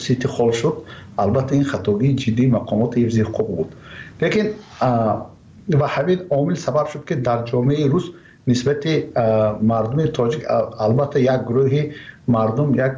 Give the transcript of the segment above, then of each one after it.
سیتی خال شد. البته این خطاگی جدی مقامات حفظ حقوق بود، لیکن و همین عامل سبب شد که در جامعه روس نسبت مردم تاجیک البته یک گروه مردم یک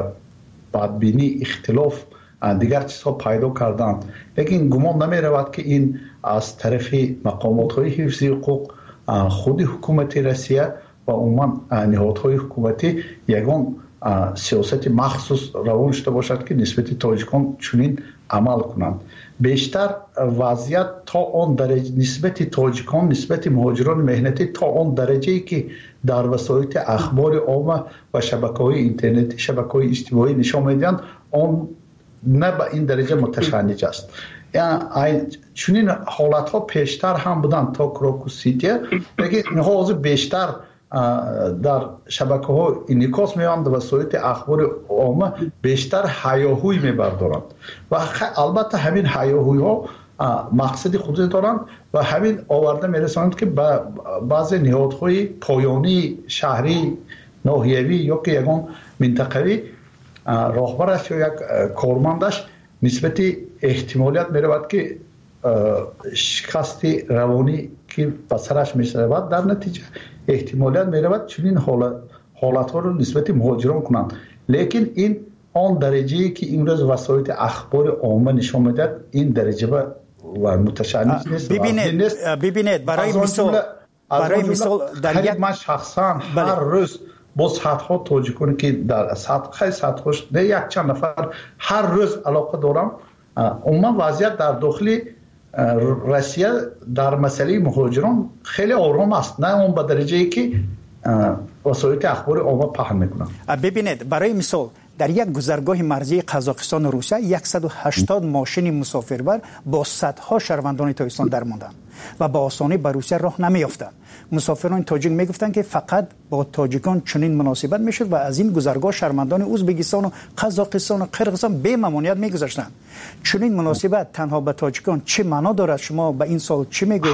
بدبینی اختلاف دیگر چیزها پیدا کردند، لیکن گمان نمی رود که این از طرف مقامات های حفظ حقوق، خود حکومت روسیه و عموما نهادهای حکومتی یگان سیاست مخصوص روان شده باشد که نسبت تاجیکان چنین عمل کنند. بیشتر وضعیت تا آن درجه نسبت تاجیکان نسبت مهاجران مهنتی تا آن درجه‌ای که در وسایل اخبار عامه و شبکه‌های اینترنتی، شبکه‌های اجتماعی نشان می‌دهند، آن نه به این درجه متشنج است. یعنی چنین حالت‌ها پیشتر هم بودند تا کراکوس سیتی، لیکن اینها بیشتر در شبکه‌ها انعکاس می‌یابند و وسایل اخبار عامه بیشتر هیاهوی می‌بردارند و البته همین هیاهوی‌ها مقصد خود دارند و همین آورده می‌رسانند که بعضی نهادهای پایانی شهری ناحیوی یا که یگان منطقوی راهبرش یا یک کارمندش نسبت احتمالیت می‌رود که شکست روانی که به سرش می‌شود در نتیجه احتمالیت می‌رود چنین حالت‌ها رو نسبت مهاجران کنند، لیکن این آن درجه‌ای که امروز وسایل اخبار عامه نشان می‌دهد این درجه و متشنج نیست. ببینید برای مثال در یک من شخصا هر روز با صدها تاجیکانی که در صدهاش نه یک چند نفر هر روز علاقه دارم، عموما وضعیت در داخل روسیه در مسئله مهاجران خیلی آرام است، نه اون به درجه‌ای که وسایل اخبار عامه پهن میکنن. ببینید برای مثال در یک گذرگاه مرزی قزاقستان و روسیه 180 ماشین مسافربر با صدها شهروندان تاجیکستان درماندند و با آسانی به روسیه راه نمیافتند. مسافران تاجیک میگفتند که فقط با تاجیکان چنین مناسبت میشد و از این گذرگاه شهروندان ازبکستان و قزاقستان و قرقیزستان به ممنوعیت میگذاشتند. چنین مناسبت تنها به تاجیکان چه معنا دارد؟ شما به این سال چی میگویید؟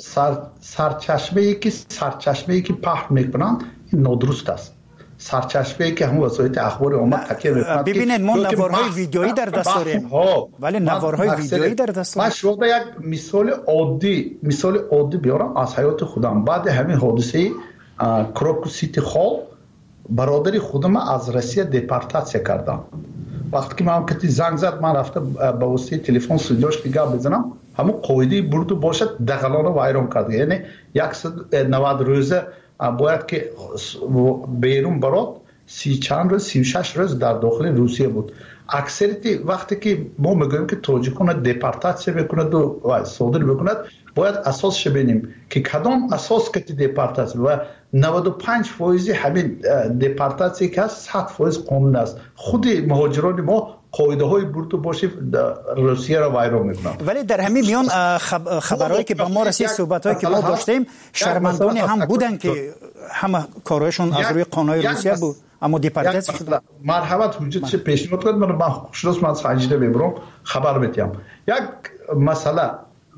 سرچشمه‌ای که پخش میکنند این نادرست است. سرچشمه‌ای که همون وسایل اخبار عامه تکیه میکنند. ببینید ما نوارهای ویدیویی در دست داریم، ولی نوارهای ویدیویی در دست داریم. من شما یک مثال عادی بیارم از حیات خودم. بعد همین حادثه کراکوس سیتی خال برادر خودم از روسیه دپورتاسیون کردم. وقتی که من کتی زنگ زد من رفته با واسطه تلفن سوجاش دیگه بزنم، همون قاعده برد و باشد دغلان رو ویران کرد. یعنی 190 روزه باید که بیرون برات 36 روز در داخل روسیه بود. اکثریت وقتی که ما میگوییم که تاجیکان دپورتاسیون بکند و صادر بکند، باید اساسش ببینیم که کدام اساس که دپورتاسیون و 95% همین دپورتاسیون که 100% قانون است. خود مهاجران ما قاعده های برد و باشه روسیه را ویران میکنن. ولی در همین میان خبرهایی که با ما رسید، صحبتایی که ما داشتیم، شرمندانی هم بودن که همه کارهایشون از روی قانون روسیه بود اما دپورتاسیون شدن. مرحمت حجت چه پیشنهاد کرد من خوششانس من سنجیده ببرم خبر بدم. یک مسئله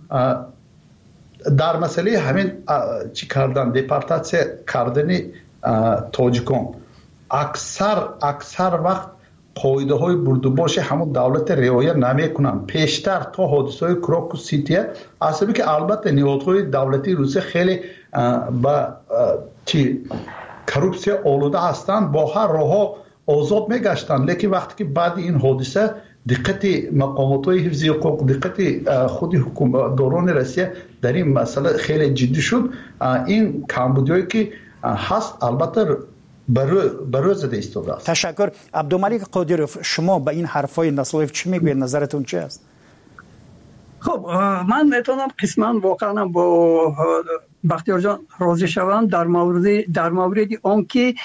در مسئله همین چی کردن دپورتاسیون کردن تاجیکان اکثر وقت قاعده های برد و باش همون دولت رعایت نمیکنن. پیشتر تا حادثه های کراکوس سیتی اصلا که البته نهادهای دولتی روسیه خیلی با کروپسیا آلوده هستند، با هر راه آزاد میگشتن، لیکن وقتی که بعد این حادثه دقت مقامات های حفظ حقوق، دقت خود حکومتداران روسیه در این مسئله خیلی جدی شد. این کمبودیایی که هست البته برای زده ایستاده است. تشکر. عبدالملک قادیروف، شما به این حرفای نسلوف چی میگوید؟ نظرتون چی است؟ خب من میتونم قسما واقعا با بختیار جان راضی شوم در مورد آن که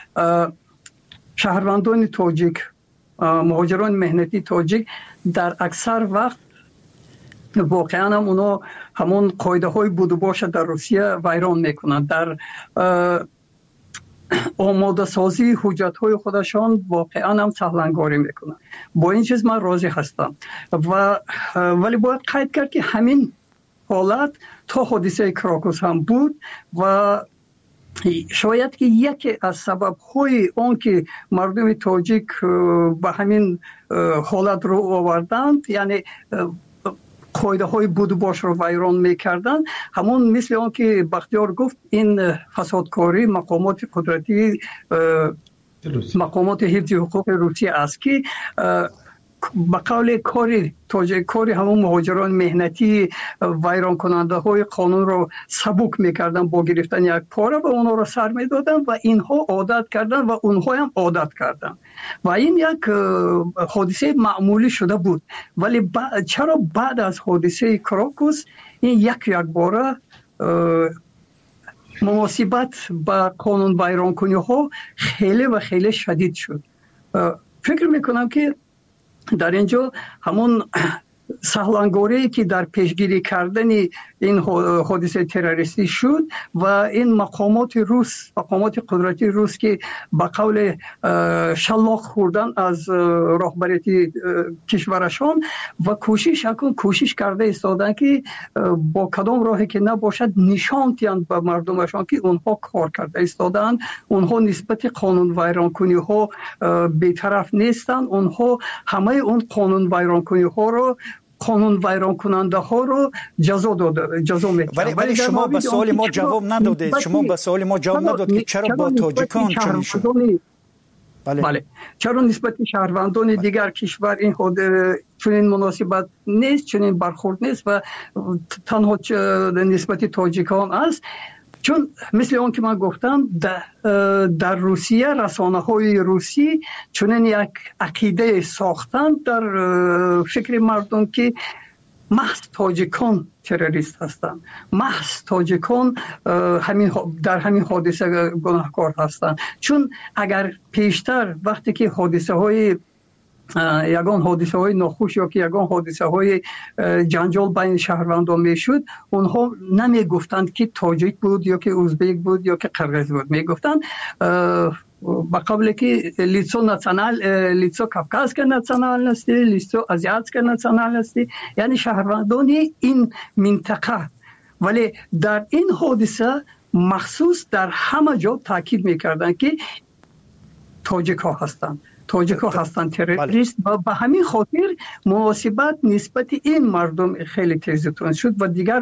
شهروندان تاجیک، مهاجران مهنتی تاجیک در اکثر وقت واقعا هم اونا همون قاعده های بود و باشه در روسیه ویران میکنند. در آماده سازی حجت های خودشان واقعا هم سهلنگاری میکنند. با این چیز من راضی هستم ولی باید قید کرد که همین حالت تا حادثه کراکوس هم بود و شاید که یکی از سبب‌های آن که مردم تاجیک به همین حالت رو آوردند، یعنی قاعده های بود و باش رو ویران میکردن، همون مثل آن که بختیار گفت این فسادکاری مقامات قدرتی، مقامات حفظ حقوق روسیه است که به قول کاری همون مهاجران مهنتی ویران کننده های قانون رو سبک میکردن با گرفتن یک پاره و اونها رو سر میدادن و اینها عادت کردن و اونها هم عادت کردن و این یک حادثه معمولی شده بود. ولی چرا بعد از حادثه کراکوس این یک باره مناسبت با قانون ویران کنی ها خیلی و خیلی شدید شد. فکر میکنم که در اینجا همون سهلانگاری که در پیشگیری کردن این حادثه تروریستی شد و این مقامات قدرتی روس که با قول شلاق خوردن از رهبری کشورشان و کوشش کرده ایستادن که با کدام راهی که نباشد نشان دهند به مردمشان که اونها کار کرده ایستادن، اونها نسبت قانون ویران کنی ها بی‌طرف نیستن، اونها همه اون قانون ویران کنی ها رو، قانون ویران کننده ها رو جزا میکنند. ولی شما به سوال ما جواب ندادید. شما به سوال ما جواب نداد که چرا با تاجیکان چنین شد. بله. چرا نسبت شهروندان دیگر کشور این چنین مناسبت نیست، چنین برخورد نیست و تنها نسبت تاجیکان است؟ چون مثل اون که من گفتم در روسیه رسانه های روسی چنین یک عقیده ساختن در فکر مردم که محض تاجیکان تروریست هستند، محض تاجیکان در همین حادثه گناهکار هستند. چون اگر پیشتر وقتی که یگان حادثه های ناخوش یا که یگان حادثه های جنجال بین شهروندان میشد، اونها نمی گفتند که تاجیک بود یا که ازبک بود یا که قرغیز بود، می گفتند با قبل که لیتسو کافکاسکا ناسیونال هستی، لیتسو آزیاتسکا ناسیونال هستی، یعنی شهروندان این منطقه. ولی در این حادثه مخصوص در همه جا تاکید میکردن که تاجیک ها هستند تروریست و به همین خاطر مناسبت نسبت این مردم خیلی تیزتون شد و دیگر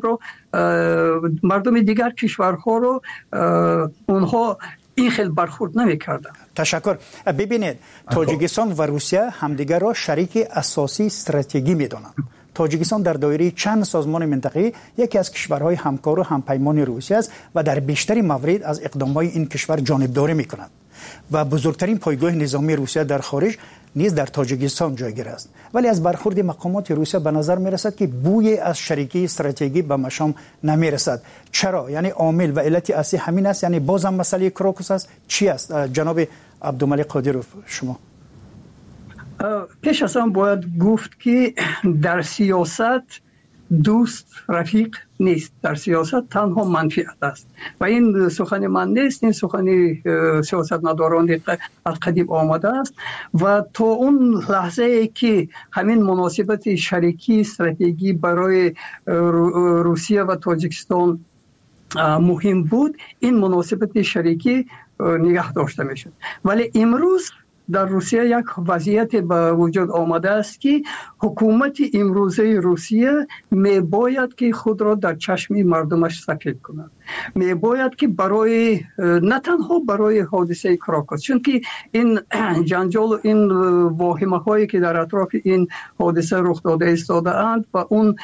مردم دیگر کشورها رو اونها این خیلی برخورد نمی‌کردن. تشکر. ببینید تاجیکستان و روسیه همدیگر را شریک اساسی استراتژیکی می‌دانند. تاجیکستان در دایره چند سازمان منطقه‌ای یکی از کشورهای همکار و همپیمان روسیه است و در بیشتر موارد از اقدامات این کشور جانبداری می‌کند و بزرگترین پایگاه نظامی روسیه در خارج نیز در تاجیکستان جایگیر است. ولی از برخورد مقامات روسیه به نظر می رسد که بوی از شریکی استراتژیکی به مشام نمی رسد. چرا؟ یعنی عامل و علت اصلی همین است؟ یعنی بازم مسئله کراکوس است؟ چی است؟ جناب عبدالملک قادروف، شما پیش از آن باید گفت که در سیاست دوست رفیق نیست، در سیاست تنها منفعت است و این سخن من نیست، این سخن سیاستمداران از قدیم آمده است و تا اون لحظه ای که همین مناسبت شریکی استراتژیکی برای روسیه و تاجیکستان مهم بود، این مناسبت شریکی نگه داشته میشد. ولی امروز در روسیه یک وضعیت به وجود آمده است که حکومت امروزه روسیه میباید که خود را در چشم مردمش سفید کند، میباید که نه تنها برای حادثه کراکوس، چون که این جنجال و این واهمه هایی که در اطراف این حادثه رخ داده ایستاده اند و اون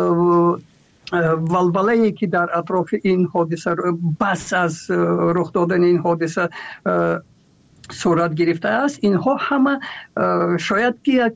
ولوله‌ای که در اطراف این حادثه بس از رخ دادن این حادثه صورت گرفته است، اینها همه شاید که یک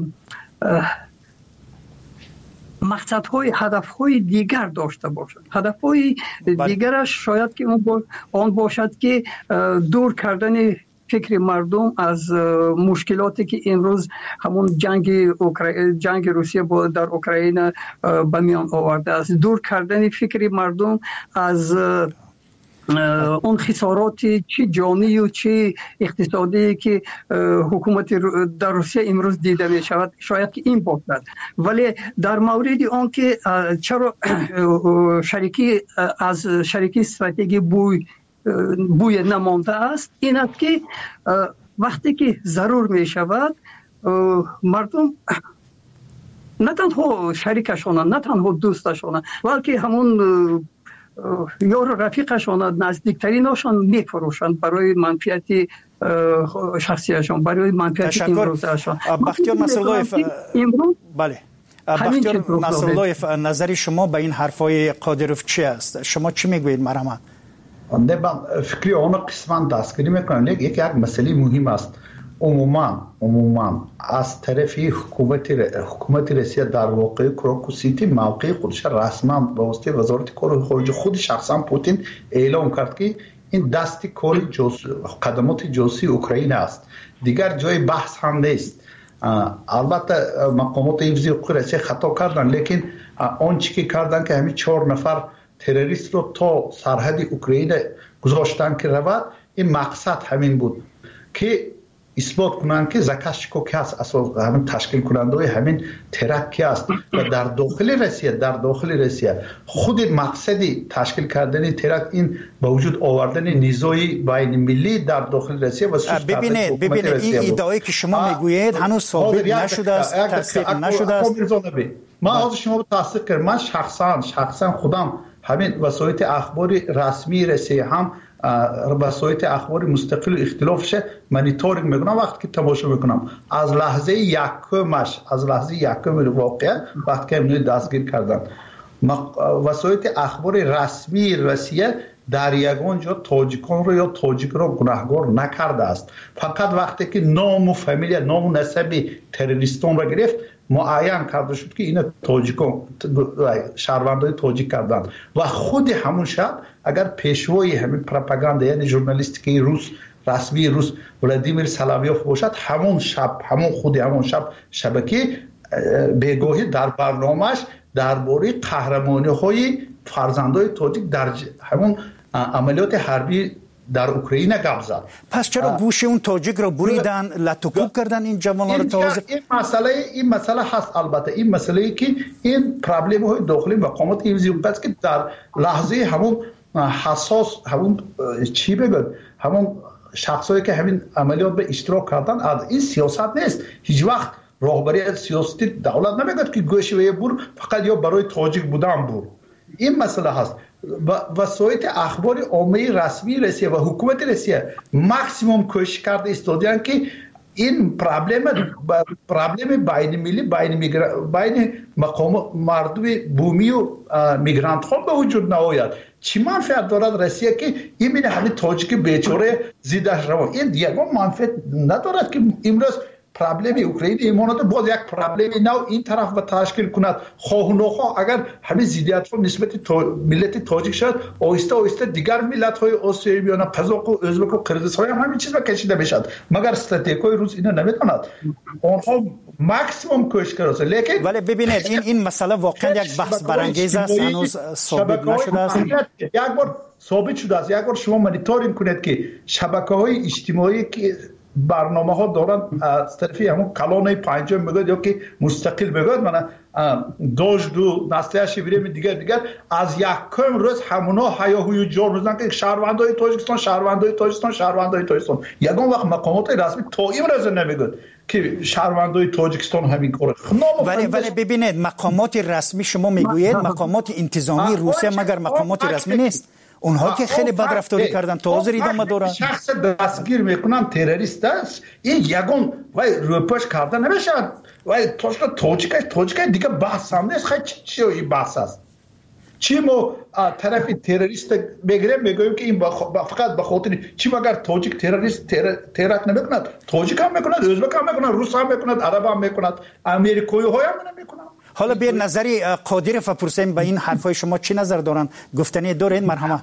مقصدهای هدفهای دیگر داشته باشد. هدفهای دیگرش شاید که آن باشد که دور کردن فکر مردم از مشکلاتی که امروز همون جنگ روسیه در اوکراین به میان آورده است، دور کردن فکر مردم از اون خسارات چی جانی و چی اقتصادی که حکومت در روسیه امروز دیده می شود شاید که این باشد. ولی در مورد آن که چرا شریکی از شریکی استراتژی بوی نمانده است این است که وقتی که ضرور می شود مردم نه تنها شریکشان نه تنها دوستشان بلکه همون یار رفیقشان نزدیکترینشان میفروشند برای منفعت شخصیشان برای منفعت امروزشان. بختیار نصراللهیف بله بختیار نصراللهیف نظر شما به این حرفای قادروف چی است؟ شما چی میگویید مرحمت؟ نه من فکری آن قسمت دستگیری میکنم. یک مسئله مهم است. عموما از طرف حکومت روسیه در واقع کراکوسیتی موقع خودش رسما به واسطه وزارت کار خارجه خود شخصا پوتین اعلام کرد که این دست کار قدمات جاسوسی اوکراین است، دیگر جای بحث هم نیست. البته مقامات حفظی حقوق روسیه خطا کردن، لیکن آنچه که کردن که همین 4 نفر تروریست رو تا سرحد اوکراین گذاشتن که رود، این مقصد همین بود که اثبات کنند که زاکاشچیکو که است همین تشکیل کننده همین ترک است و در داخل روسیه خود مقصدی تشکیل کردن ترک این با وجود آوردن نیزوی بین ملی در داخل روسیه و ببینید این ادعایی که شما میگویید هنوز ثابت نشده است، تصدیق نشده است. من از شما تصدیق کردم. من شخصا خودم همین وسایل اخباری رسمی روسیه هم وسایل اخبار مستقل و اختلافش مانیتورینگ میکنم. وقتی که تماشا میکنم از لحظه یکم واقعا وقتی که منو دستگیر کردن وسایل اخبار رسمی روسیه در یگان جا تاجیکان رو یا تاجیک رو گناهکار نکرده است. فقط وقتی که نام و فامیل نام و نسب تروریستان را گرفت معین کرده شد که این تاجیکان شهروندای تاجیک کردن و خود همون شب اگر پیشوای همین پروپاگاندا یعنی ژورنالیستیک روس رسمی روس ولادیمیر سلاویوف باشد، همون شب شبکه بگاهی در برنامه‌اش درباره قهرمانی‌های فرزندای تاجیک در همون عملیات حربی در اوکراین گپ زد. پس چرا گوش اون تاجیک رو بریدن، لطوکوب کردن این جوانان رو تازه؟ این مسئله هست. البته این مسئله ای که این پرابلم های داخلی مقامات حفظی حقوق است که در لحظه همون حساس همون چی بگم همون شخصایی که همین عملیات به اشتراک کردن از این سیاست نیست. هیچ وقت راهبری سیاستی دولت نمیگه که گوش و بور فقط یا برای تاجیک بودن بور. این مسئله هست. وسایل اخبار عامه رسمی روسیه و حکومت روسیه ماکسیموم کوشش کرده استودیان که این پرابلم بین ملی بین مقام مردم بومی و میگرانت ها به وجود نآید. چی منفعت دارد روسیه که این همین تاجیک بیچاره زیدش روان؟ این یگان منفعت ندارد که امروز پرابلم اوکراین ایمانات باز یک پرابلم نو این طرف به تشکیل کند. خواه و نخواه اگر همین زیدیت ها نسبت ملت تاجیک شد، آهسته دیگر ملت های آسیایی بیان قزاق و ازبک و قرقیزستان هم همین چیز را کشیده بشد. مگر استراتژی روس اینا نمیتواند. آنها ماکسیمم کوشش کرده. لیکن ولی ببینید این مسئله واقعا یک بحث برانگیز است، هنوز ثابت نشده است. یک بار ثابت شده است. یک بار شما مانیتورینگ کنید که شبکه‌های اجتماعی که برنامه ها دارن از طرفی همون کلان پنجم بگوید یا که مستقل بگوید من داشت دو نسله شبیریم دیگر از یکم روز همونا هیاهوی جار روزن که شهروندای تاجیکستان یگان وقت مقامات رسمی تا این روز نمیگوید که شهروندای تاجیکستان همین کاره. ولی ببینید مقامات رسمی شما میگویید مقامات انتظامی روسیه مگر مقامات رسمی نیست؟ اونها که خیلی بد رفتاری کردن تا حاضر ادامه دارن. شخص دستگیر میکنن تروریست است این یگان وای روپاش کردن نمیشد وای تاجیک دیگه بحث هم نیست. خیلی چی این بحث است؟ چی ما طرف تروریست بگیریم میگویم که این فقط به خاطر چی مگر تاجیک تروریست ترک نمیکند؟ تاجیک هم میکند، ازبک هم میکند، روس هم میکند، عرب هم میکند، امریکایی های هم میکند. حالا بیر نظری قادروف پرسیم به این حرفای شما چی نظر دارن؟ گفتنی دارین مرحمت؟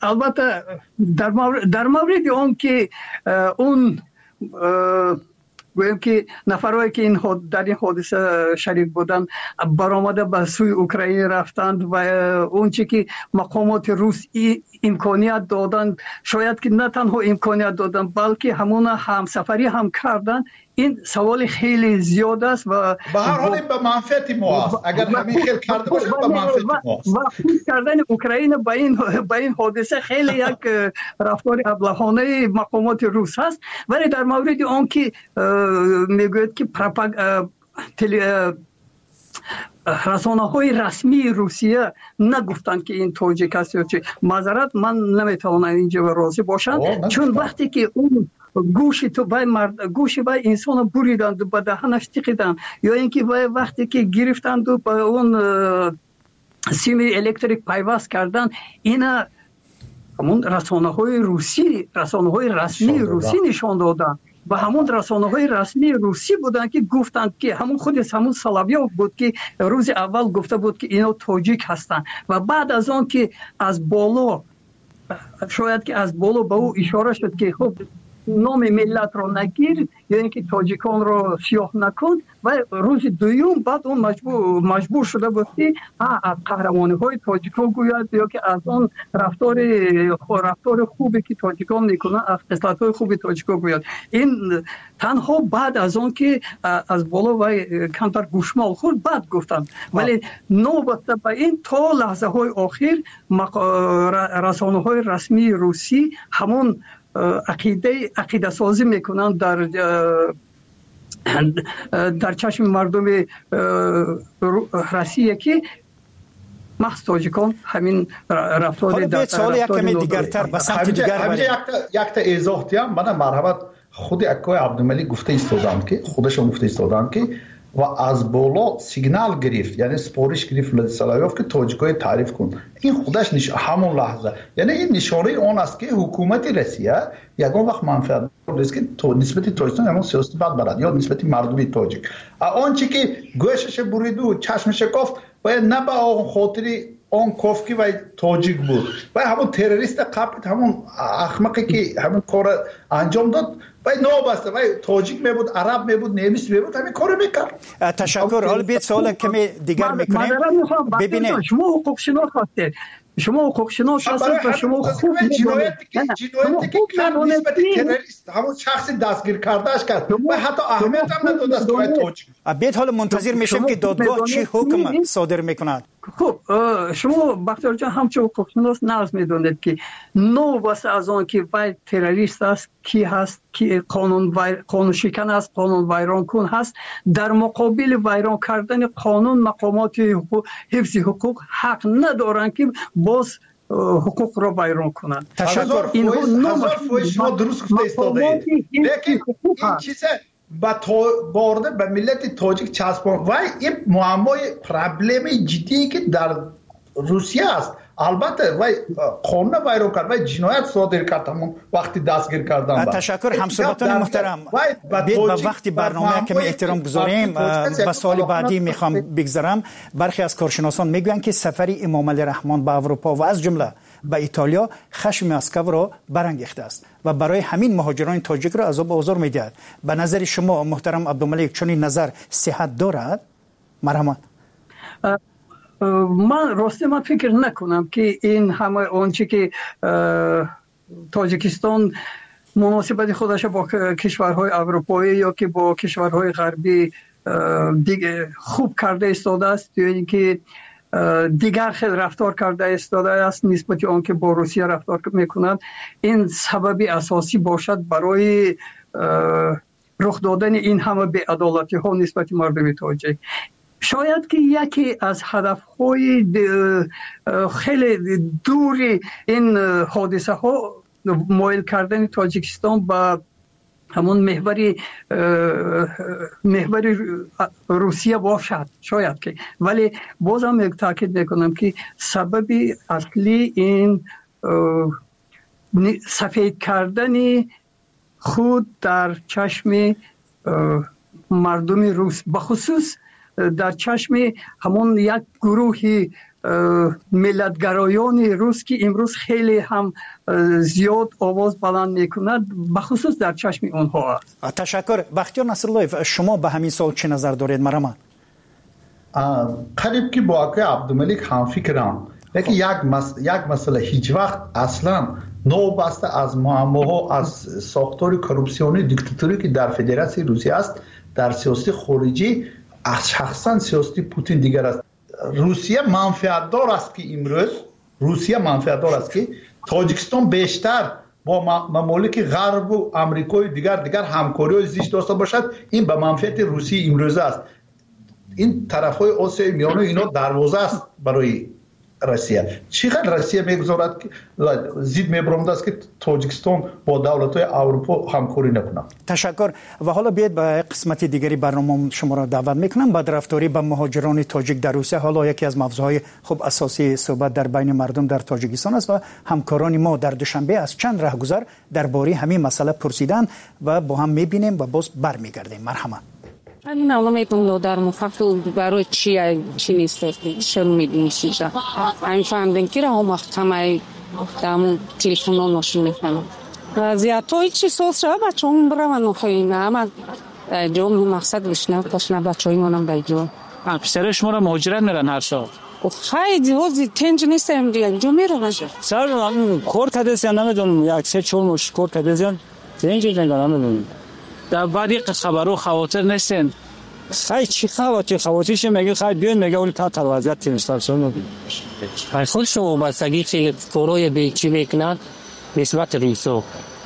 البته در مورد اون که اون گویم که نفرایی که در این حادثه شریک بودند برآمده به سوی اوکراین رفتند و اون چی که مقامات روس امکانیت دادند، شاید که نه تنها امکانیت دادند بلکه همون همسفری هم کردند. این سوال خیلی زیاد است و به هر حال به منفعت ما است. اگر همین خیلی کرده باشه به منفعت ما است. و خود کردن اوکراین به این حادثه خیلی یک رفتار ابلهانه مقامات روس هست. ولی در مورد آن که میگوید که رسانه‌های رسمی روسیه نگفتند که این تاجیک است یا چه، معذرت من نمیتوانم اینجا راضی باشم، چون وقتی که اون گوشی بای انسان بریدند و به دهنش تکیدند، یا اینکه وقتی که گرفتند و به اون سیم الکتریک پیوست کردن، اینا همون رسانه‌های رسمی روسی نشان دادند و همون رسانه‌های رسمی روسی بودند که گفتند که همون سلاویوف بود که روز اول گفته بود که اینا تاجیک هستند و بعد از آن که از بالا شاید که از بالا به او اشاره شد که خب نام ملت رو نگیر یا اینکه تاجیکان رو سیاه نکن، و روز دوم بعد اون مجبور شده بود که از قهرمانی های تاجیکان گوید یا که از اون رفتار خوبی که تاجیکان میکنن، از خصلت های خوبی تاجیکان گوید. این تنها بعد از اون که از بالا و کمتر گوشمال خورد بعد گفتن، ولی نوبت به این تا لحظه های آخر رسانه های رسمی روسی همون عقیده سازی میکنن در چشم مردم روسیه که محض تاجیکان همین رفتار در سوال یک کمی دیگرتر به سمت دیگر همینجا یک تا ایزاح دیم. من مرحبت خود اکای عبدالملک گفته ایستادند که خودشون گفته ایستادند که و از بالا سیگنال گرفت، یعنی سپارش گرفت ولادیسلاویوف که تاجیکای تعریف کن. این خودش همون لحظه، یعنی این نشانه اون است که حکومت روسیه یگان وقت منفعت داشت که نسبت تاجیکستان همون سیاست بد برد یا نسبت مردم تاجیک آنچه که گوشش برید و چشمش کافت باید نه به آن خاطری آن کافکی و تاجیک بود و همون تروریست قبل همون احمقی که همون کار انجام داد باید نابسته و تاجیک می بود، عرب می بود، نیمیس می بود، همین کارو میکرد. تشکر. حالا بیت سوال کمی دیگر میکنیم. ببینید شما حقوق شناس هستید، شما حقوق شناس هستید و شما خوب جنایتی که نسبت تروریست همون شخصی دستگیر کردهش کرد و حتی اهمیت هم نداد است که تاجیک. بیت حالا منتظر میشیم که دادگاه چی حکم صادر میکند. خب شما بختیار جان همچون حقوق شناس نرز میدونید که نو واسه از آن که وای تروریست است کی هست، کی قانون شکن است، قانون ویران کن هست، در مقابل ویران کردن قانون مقامات حفظ حقوق حق ندارن که باز حقوق را ویران کنند. تشکر. هزار فوش شما درست گفته ایستاده اید، لیکن این چیزه بارده به ملت تاجیک چسبان و این معمای پرابلم جدی که در روسیه است. البته وای قانون ویران کرد و جنایت صادر کرد همون وقتی دستگیر کردن. تشکر همسایگان محترم. به وقتی برنامه کمی احترام گذاریم. به سال بعدی میخوام بگذرم. برخی از کارشناسان میگویند که سفر امام علی رحمان به اروپا و از جمله به ایتالیا خشم مسکو را برانگیخته است و برای همین مهاجران تاجیک را عذاب و آزار میدهد. به نظر شما محترم عبدالملک چنین نظر صحت دارد؟ مرحمت. من فکر نکنم که این همه آنچه که تاجیکستان مناسبت خودش با کشورهای اروپایی یا که با کشورهای غربی دیگه خوب کرده ایستاده است یا اینکه دیگر خیلی رفتار کرده ایستاده است نسبت آن که با روسیه رفتار میکنند، این سبب اساسی باشد برای رخ دادن این همه بی‌عدالتی ها نسبت مردم تاجیک. شاید که یکی از هدفهای خیلی دوری این حادثه ها مایل کردن تاجیکستان به همون محور روسیه باشد، شاید که، ولی بازم تاکید میکنم که سبب اصلی این سفید کردن خود در چشم مردم روس، بخصوص در چشم همون یک گروهی ملتگرایان روس که امروز خیلی هم زیاد آواز بلند میکنند بخصوص در چشم اونها است. تشکر. بختیار نصرالله، شما به همین سوال چه نظر دارید؟ مرحبا. قریب که با آقای عبدالملک هم فکرم، لیکن یک مسئله هیچ وقت اصلا نوبسته از معماها از ساختار کورپسیونی دیکتاتوری که در فدراسیون روسیه است در سیاست خارجی از شخصا سیاست پوتین دیگر است. روسیه منفعت دار است که امروز تاجیکستان بیشتر با ممالک غرب و آمریکای دیگر همکاری زیست داشته باشد. این به منفعت روسیه امروز است. این طرفهای آسیای میانه اینا دروازه است برای روسیه. چقدر روسیه میگذارد که زید میبرمد است که تاجیکستان با دولت‌های اروپا همکاری نکنه. تشکر. و حالا بیاید به قسمت دیگری برنامه شما را دعوت میکنم. بدرفتاری به مهاجران تاجیک در روسیه حالا یکی از موضوعهای خوب اساسی صحبت در بین مردم در تاجیکستان است و همکاران ما در دوشنبه از چند راهگذر درباره همین مسئله پرسیدن و با هم میبینیم و باز برمیگردیم. مرحبا. این علامتون در مفصل برای چی نیست چه می‌دونید؟ این فهمیدن که هم محکمه دامون تلفن نشون می‌کنم. زیادی چی سوسه بچه‌م برام نخواهیم اما جون مقصد بشنو پاشنه بچه‌ای منم بیجون. پسر شما را مهاجرت میرن هر سال. خیلی وزی تنج نیستم دیگه جو میرن. سر هم کار کردن نمیدونم یک سه چهار مش کار کردن تنج نمیدونم. در بعدی خبرو خواطر نیستن. خیلی چی خواتیش میگه خیلی بیان میگه اون تا وضعیت تیمستان خیلی خود شما بستگی که فروی به چی میکنن نسبت ریسو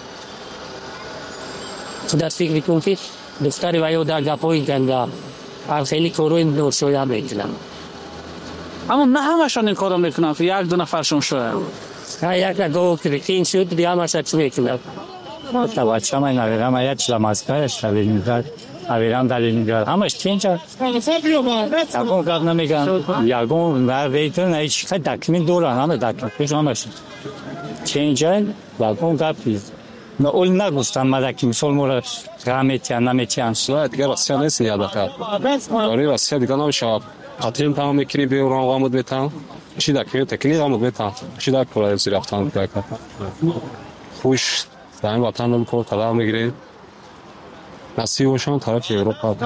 خودت فکر میکن که دفتری ویو در گپایی گنده خیلی فروی نورشوی هم میکنن اما نه همشان این کارو میکنن که یک دو نفرشون شده یک دو کریکین شد دیگه همش چی میکنن توجه من نویرم یک شلمازکارش نویرم اویران دلیل همش چینجا یکون کار نمیگن یکون و ویتون هیچ خیلی دکمین دوران همه دکمین همش چینجا یکون کاری نه اول نگفتم مدکی مثال مورد رمیتیان نمیتیان نه دیگه راستی نیست یاد کرد آره راستی دیگه نمیشه خاطرم تمام میکنی به اون آمد بتام چی دکمین تکنیک آمد بتام چی دک پرای زیر رفتن کرد خوش زمین وطن رو کار طلب میگیره نصیبشون طرف اروپا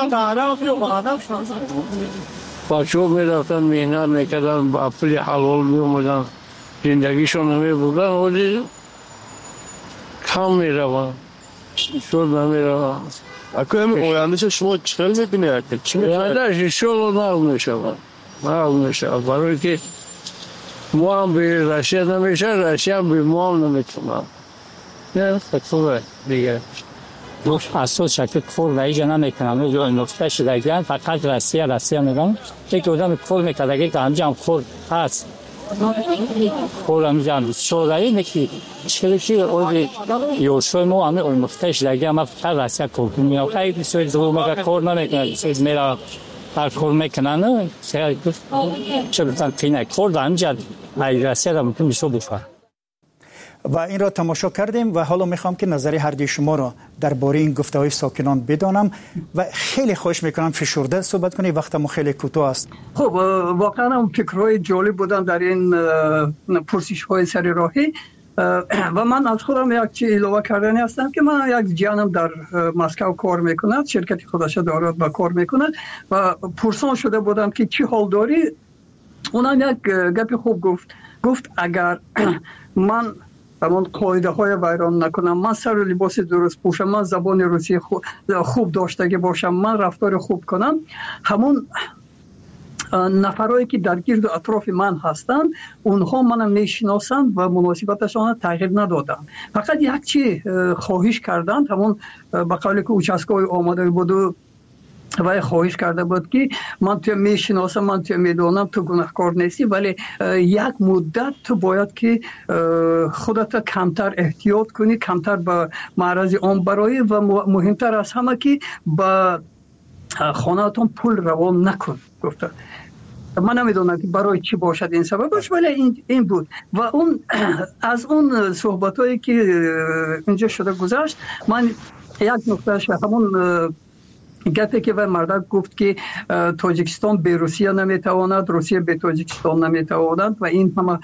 بچه‌ها میرفتن مهنت میکردن با پول حلال میومدن زندگیشون نمیبردن ولی کم میرون شد نمیرون اکنون اویندش شما چخیل میبینید؟ اویندش شد نرم میشه برای که ما هم به رشید نمیشه رشید هم به ما هم نمیتونم نه خطوره دیگه دوست اساس شکل کور رای جنا میکنم جو نقطه شدگان فقط روسیه میگم یک آدم کور میکنه که انجام کور هست کور انجام شورای نکی چه اون یوشوی مو هم اون نقطه شدگان ما فقط روسیه کور میکنم خیلی سوی دو مگه کور نمیکنه چیز میرا هر کور میکنن چه بتن تینه کور انجام روسیه هم میتونه شو بشه. و این را تماشا کردیم و حالا میخوام که نظر هر دوی شما را درباره این گفته‌های ساکنان بدانم و خیلی خواهش میکنم فشرده صحبت کنید، وقتمون خیلی کوتاه است. خب واقعا هم فکرهای جالب بودن در این پرسش‌های سر راهی و من از خودم یک چیز اضافه کردنی هستم که من یک جانم در مسکو کار میکند، شرکت خودش دارد و کار میکند و پرسان شده بودم که چی حال داری. اونم یک گپی خوب گفت اگر من همون قاعده های ویران نکنم، من سر و لباس درست پوشم، من زبان روسی خوب داشته باشم، من رفتار خوب کنم، همون نفرایی که در گرد و اطراف من هستند اونها منو میشناسند و مناسبتشان تغییر ندادن. فقط یک چی خواهش کردند، همون به قولی که اوچسکای آماده بود و خواهش کرده بود که من تو میشناسم، من تو میدونم تو گناهکار نیستی، ولی یک مدت تو باید که خودت کمتر احتیاط کنی، کمتر به معرض آن برای و مهمتر از همه که به خانه‌تون پول روان نکن. گفته من نمیدونم که برای چی باشد این سببش، ولی این بود. و اون از اون صحبتایی که اینجا شده گذشت، من یک نکته همون گپی که و مردک گفت که تاجیکستان به روسیه نمیتواند، روسیه به تاجیکستان نمیتواند و این همه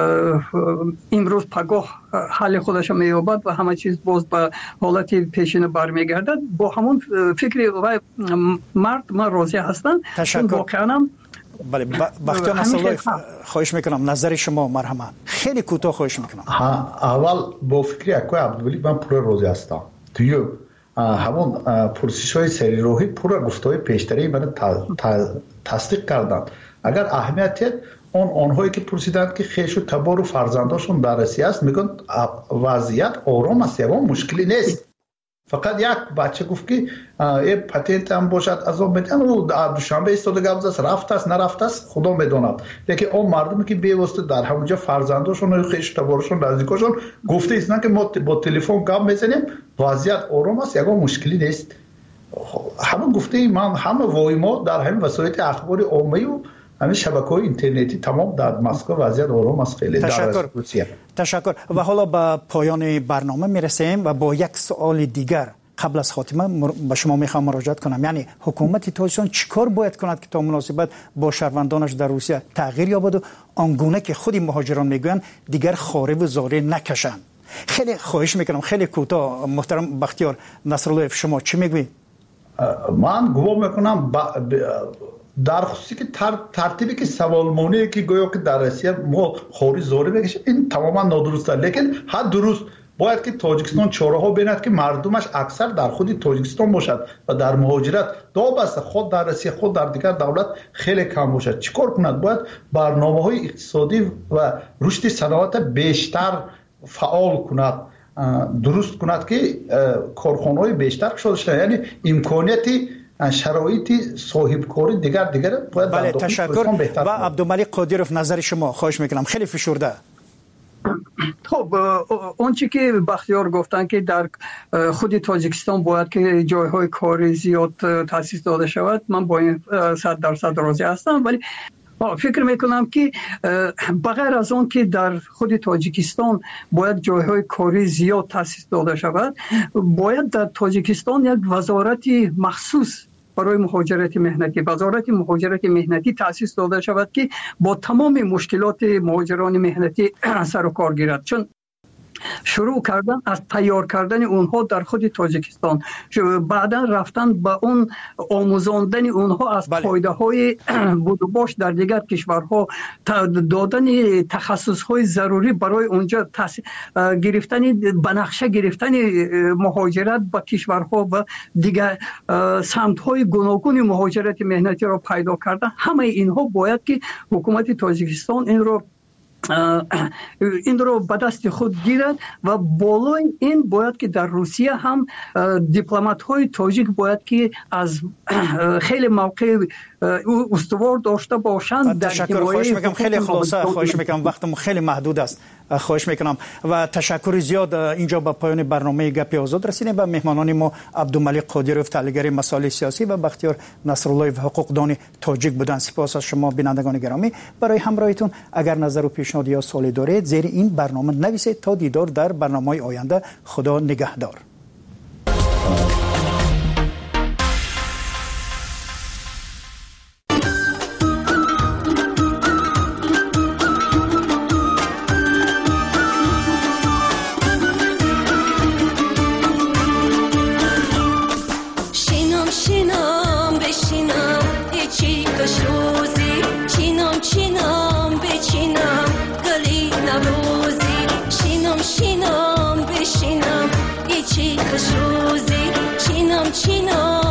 امروز پگاه حل خودش مییابد و همه چیز باز به حالت پیشین برمیگردد. با همون فکر و مرد من راضی هستم. تشکر. بله بختیار نصرالله خواهش میکنم نظر شما مرحمت خیلی کوتاه خواهش میکنم. اول با فکر اکوی عبدالولی من پور راضی هستم. توی همون پرسش های سری روحی پور گفته های پیشتری من تصدیق کردن. اگر اهمیت آنهایی که پرسیدند که خیش و تبار و فرزنداشون در روسیه است میگن وضعیت آرام است، یه مشکلی نیست. فقط یک بچه گفت که یه پتنت هم باشد از اون میدن و دوشنبه ایستاده گفت است رفت است نرفت است خدا میداند. لیکن اون مردمی که بیواسطه در همونجا فرزنداشون و خیش تبارشون نزدیکاشون گفته ایستن که ما با تلفن گپ میزنیم وضعیت آرام است، یگان مشکلی نیست. همون گفته من همه وای ما در همین وسایل اخبار عمومی و همین شبکه‌های اینترنتی تمام در مسکو وضعیت آرام است. خیلی تشکر. و حالا به پایان برنامه میرسیم و با یک سوال دیگر قبل از خاتمه به شما میخوام مراجعت کنم. یعنی حکومت تاجیکستان چیکار باید کند که تا مناسبت با شهروندانش در روسیه تغییر یابد و آنگونه که خود مهاجران میگویند دیگر خاره و زاره نکشند؟ خیلی خواهش میکنم خیلی کوتاه. محترم بختیار نصرالله شما چی میگویید؟ من گمان میکنم در خصوصی که ترتیبی که سوالمونی که گویا که در روسیه ما خاری زاره بکشه این تماما نادرسته. لیکن حد درست باید که تاجیکستان چاره‌ها بیند که مردمش اکثر در خود تاجیکستان باشد و در مهاجرت دو بسته خود در روسیه خود در دیگر دولت خیلی کم باشد. چیکار کند؟ باید برنامه‌های اقتصادی و رشد صنعت بیشتر فعال کند، درست کند که کارخانه‌های بیشتر شده شد. یعنی امکانیتی شرایطی صاحبکاری دیگر باید. بله تشکر. و عبدالملک قادیروف نظر شما خواهش میکنم خیلی فشرده. خب اون چی که بختیار گفتن که در خود تاجیکستان باید که جایهای کاری زیاد تأسیس داده شود، من با این 100% راضی هستم. ولی فکر میکنم که بغیر از اون که در خود تاجیکستان باید جایهای کاری زیاد تأسیس داده شود، باید در تاجیکستان یک وزارت مخصوص برای مهاجرت مهنتی، وزارت مهاجرت مهنتی تأسیس داده شود که با تمام مشکلات مهاجران مهنتی سر و کار گیرد. چون شروع کردن از تیار کردن اونها در خود تاجیکستان، بعدا رفتن به اون آموزاندن اونها از پایده های بود و باش در دیگر کشورها، دادن تخصص های ضروری برای اونجا گرفتن بنقشه گرفتن مهاجرت به کشورها و دیگر سمت های گوناگون مهاجرت مهنتی را پیدا کردن. همه اینها باید که حکومت تاجیکستان این رو به دست خود گیرد و بالای این باید که در روسیه هم دیپلمات های تاجیک باید که از خیلی موقع استوار داشته باشند. تشکر. خواهش میکنم خیلی خلاصه خواهش میکنم، وقتم خیلی محدود است. خواهش میکنم و تشکر زیاد. اینجا به پایان برنامه گپی آزاد رسیدیم. به مهمانان ما عبدالملک قادیروف تحلیلگر مسائل سیاسی و بختیار نصرالله و حقوقدان تاجیک بودند. سپاس از شما بینندگان گرامی برای همراهیتون. اگر نظر و پیشنهاد یا سوالی دارید زیر این برنامه نویسید. تا دیدار در برنامه‌های آینده. خدا نگهدار. چینم